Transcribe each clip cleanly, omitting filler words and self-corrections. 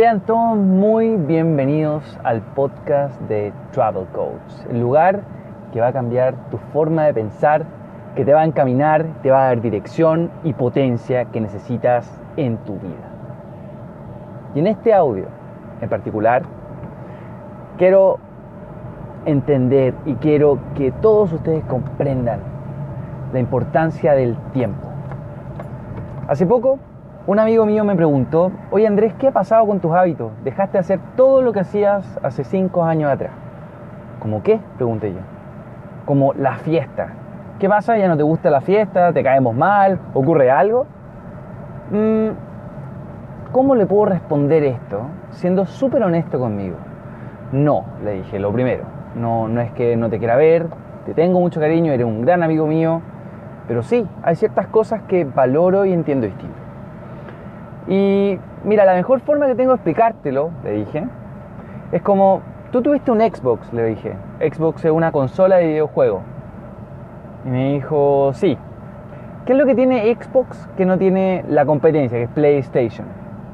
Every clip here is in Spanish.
Sean todos muy bienvenidos al podcast de Travel Coach, el lugar que va a cambiar tu forma de pensar, que te va a encaminar, te va a dar dirección y potencia que necesitas en tu vida. Y en este audio en particular, quiero entender y quiero que todos ustedes comprendan la importancia del tiempo. Hace poco, un amigo mío me preguntó: oye Andrés, ¿qué ha pasado con tus hábitos? Dejaste de hacer todo lo que hacías hace 5 años atrás. ¿Cómo qué?, pregunté yo. Como la fiesta. ¿Qué pasa? ¿Ya no te gusta la fiesta? ¿Te caemos mal? ¿Ocurre algo? ¿Cómo le puedo responder esto siendo súper honesto conmigo? No, le dije, lo primero. No es que no te quiera ver, te tengo mucho cariño, eres un gran amigo mío, pero sí, hay ciertas cosas que valoro y entiendo distinto. Y mira, la mejor forma que tengo de explicártelo, le dije, es como: tú tuviste un Xbox, le dije. Xbox es una consola de videojuegos. Y me dijo, sí. ¿Qué es lo que tiene Xbox que no tiene la competencia, que es PlayStation?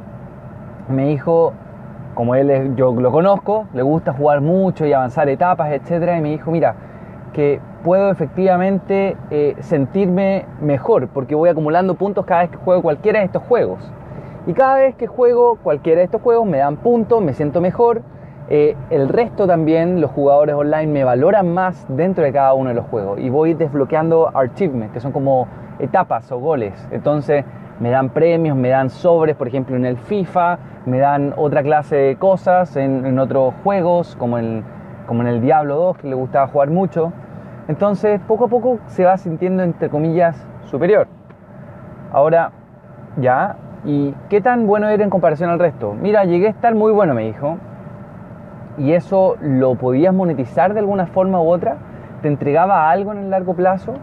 Me dijo, como yo lo conozco, le gusta jugar mucho y avanzar etapas, etc. Y me dijo, mira, que puedo efectivamente sentirme mejor, porque voy acumulando puntos cada vez que juego cualquiera de estos juegos. Y cada vez que juego cualquiera de estos juegos me dan puntos, me siento mejor. El resto también, los jugadores online me valoran más dentro de cada uno de los juegos. Y voy desbloqueando achievements, que son como etapas o goles. Entonces me dan premios, me dan sobres, por ejemplo en el FIFA, me dan otra clase de cosas en otros juegos, como en el Diablo 2, que le gustaba jugar mucho. Entonces poco a poco se va sintiendo, entre comillas, superior. Ahora, ya... ¿y qué tan bueno era en comparación al resto? Mira, llegué a estar muy bueno, me dijo. ¿Y eso lo podías monetizar de alguna forma u otra? ¿Te entregaba algo en el largo plazo?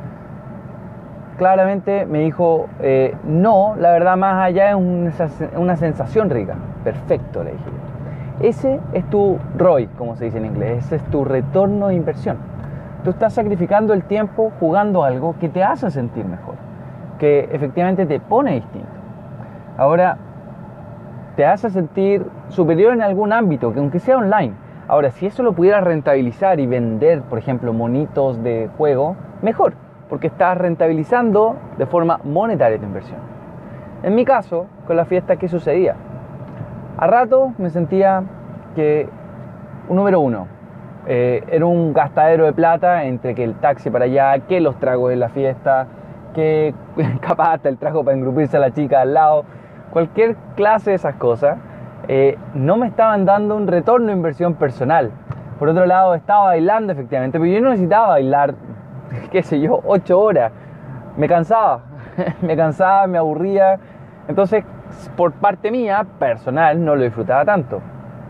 Claramente me dijo, no, la verdad, más allá es una sensación rica. Perfecto, le dije. Ese es tu ROI, como se dice en inglés. Ese es tu retorno de inversión. Tú estás sacrificando el tiempo jugando algo que te hace sentir mejor, que efectivamente te pone distinto. Ahora, te hace sentir superior en algún ámbito, que aunque sea online. Ahora, si eso lo pudieras rentabilizar y vender, por ejemplo, monitos de juego, mejor, porque estás rentabilizando de forma monetaria tu inversión. En mi caso, con la fiesta, ¿qué sucedía? A rato me sentía que, número uno, era un gastadero de plata entre que el taxi para allá, que los tragos de la fiesta, que capaz hasta el trago para engrupirse a la chica al lado. Cualquier clase de esas cosas no me estaban dando un retorno de inversión personal. Por otro lado, estaba bailando efectivamente, pero yo no necesitaba bailar, qué sé yo, 8 horas. Me cansaba, me aburría. Entonces, por parte mía, personal, no lo disfrutaba tanto.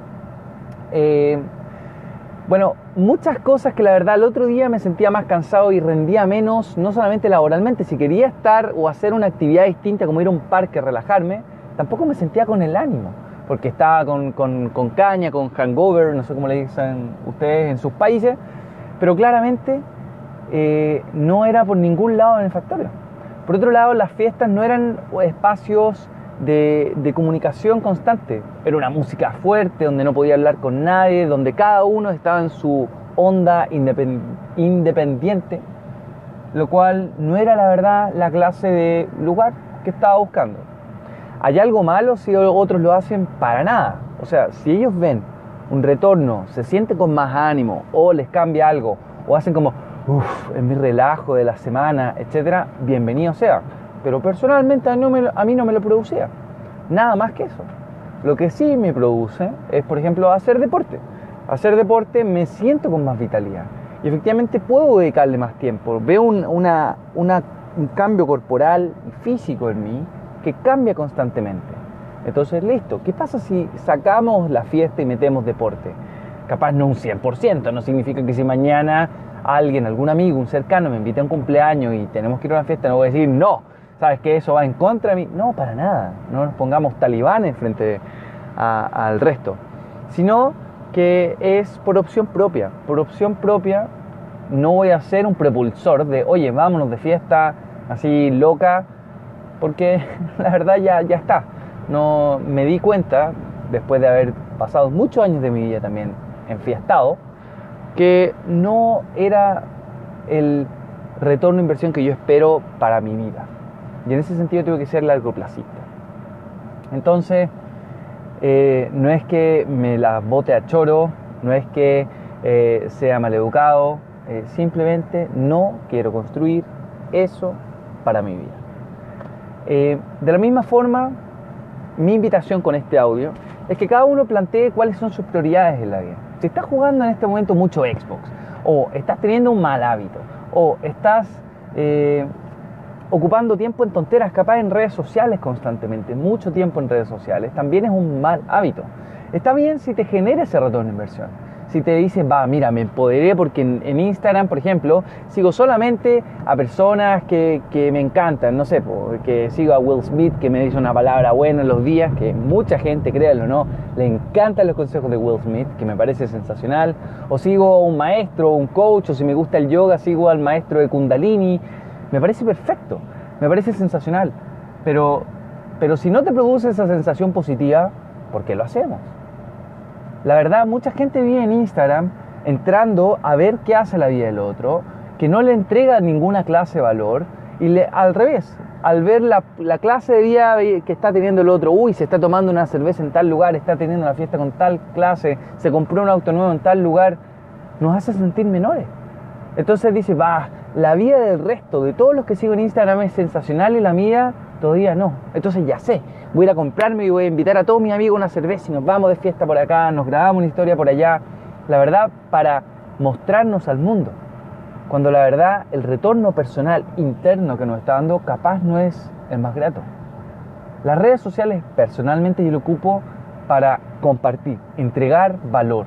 Bueno, muchas cosas que la verdad el otro día me sentía más cansado y rendía menos, no solamente laboralmente. Si quería estar o hacer una actividad distinta como ir a un parque, relajarme, tampoco me sentía con el ánimo, porque estaba con caña, con hangover, no sé cómo le dicen ustedes en sus países, pero claramente no era por ningún lado benefactorio. Por otro lado, las fiestas no eran espacios de comunicación constante. Era una música fuerte, donde no podía hablar con nadie, donde cada uno estaba en su onda independiente, lo cual no era, la verdad, la clase de lugar que estaba buscando. ¿Hay algo malo si otros lo hacen? Para nada. O sea, si ellos ven un retorno, se sienten con más ánimo, o les cambia algo, o hacen como, es mi relajo de la semana, etcétera, bienvenido sea. Pero personalmente a mí no me lo producía. Nada más que eso. Lo que sí me produce es, por ejemplo, hacer deporte. Hacer deporte me siento con más vitalidad. Y efectivamente puedo dedicarle más tiempo. Veo un cambio corporal y físico en mí que cambia constantemente. Entonces, listo. ¿Qué pasa si sacamos la fiesta y metemos deporte? Capaz no un 100%. No significa que si mañana algún amigo, un cercano me invita a un cumpleaños y tenemos que ir a una fiesta, no voy a decir no. ¿Sabes que eso va en contra de mí? No, para nada. No nos pongamos talibanes frente al resto. Sino que es por opción propia. Por opción propia no voy a ser un propulsor de, oye, vámonos de fiesta así loca, porque la verdad ya está. No me di cuenta después de haber pasado muchos años de mi vida también enfiestado, que no era el retorno de inversión que yo espero para mi vida. Y en ese sentido tuve que ser largoplacista. Entonces, no es que me la bote a choro, no es que sea maleducado, simplemente no quiero construir eso para mi vida. De la misma forma, mi invitación con este audio es que cada uno plantee cuáles son sus prioridades en la vida. Si estás jugando en este momento mucho Xbox, o estás teniendo un mal hábito, o estás ocupando tiempo en tonteras, capaz en redes sociales constantemente, mucho tiempo en redes sociales, también es un mal hábito. Está bien si te genera ese retorno de inversión. Si te dices, mira, me empoderé porque en Instagram, por ejemplo, sigo solamente a personas que me encantan, no sé, que sigo a Will Smith, que me dice una palabra buena en los días, que mucha gente, créanlo o no, le encantan los consejos de Will Smith, que me parece sensacional, o sigo a un maestro, un coach, o si me gusta el yoga, sigo al maestro de Kundalini, me parece perfecto, me parece sensacional, pero si no te produce esa sensación positiva, ¿por qué lo hacemos? La verdad, mucha gente vive en Instagram entrando a ver qué hace la vida del otro, que no le entrega ninguna clase de valor, y al revés, al ver la clase de vida que está teniendo el otro, se está tomando una cerveza en tal lugar, está teniendo una fiesta con tal clase, se compró un auto nuevo en tal lugar, nos hace sentir menores. Entonces dice, la vida del resto, de todos los que sigo en Instagram es sensacional y la mía todavía no. Entonces ya sé, voy a ir a comprarme y voy a invitar a todos mis amigos a una cerveza y nos vamos de fiesta por acá, nos grabamos una historia por allá. La verdad, para mostrarnos al mundo. Cuando la verdad, el retorno personal interno que nos está dando capaz no es el más grato. Las redes sociales, personalmente, yo lo ocupo para compartir, entregar valor,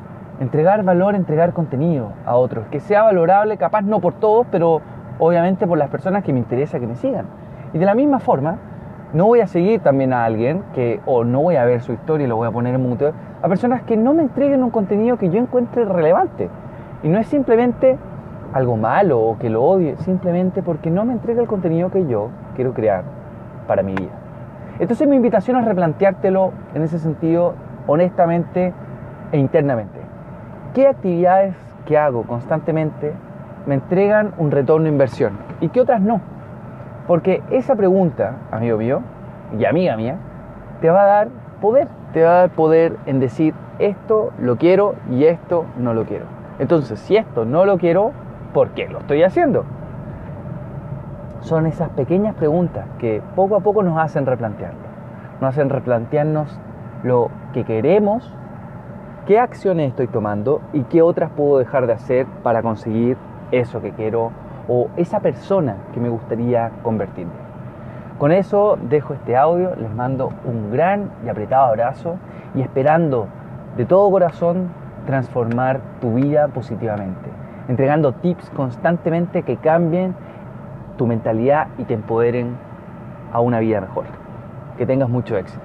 entregar contenido a otros, que sea valorable, capaz no por todos, pero obviamente por las personas que me interesa que me sigan. Y de la misma forma, no voy a seguir también a alguien o no voy a ver su historia y lo voy a poner en mute, a personas que no me entreguen un contenido que yo encuentre relevante. Y no es simplemente algo malo o que lo odie, simplemente porque no me entrega el contenido que yo quiero crear para mi vida. Entonces mi invitación es replanteártelo en ese sentido, honestamente e internamente. ¿Qué actividades que hago constantemente me entregan un retorno de inversión y qué otras no? Porque esa pregunta, amigo mío y amiga mía, te va a dar poder en decir esto lo quiero y esto no lo quiero. Entonces, si esto no lo quiero, ¿por qué lo estoy haciendo? Son esas pequeñas preguntas que poco a poco nos hacen replantearlo. Nos hacen replantearnos lo que queremos, qué acciones estoy tomando y qué otras puedo dejar de hacer para conseguir eso que quiero o esa persona que me gustaría convertirme. Con eso dejo este audio, les mando un gran y apretado abrazo y esperando de todo corazón transformar tu vida positivamente, entregando tips constantemente que cambien tu mentalidad y te empoderen a una vida mejor. Que tengas mucho éxito.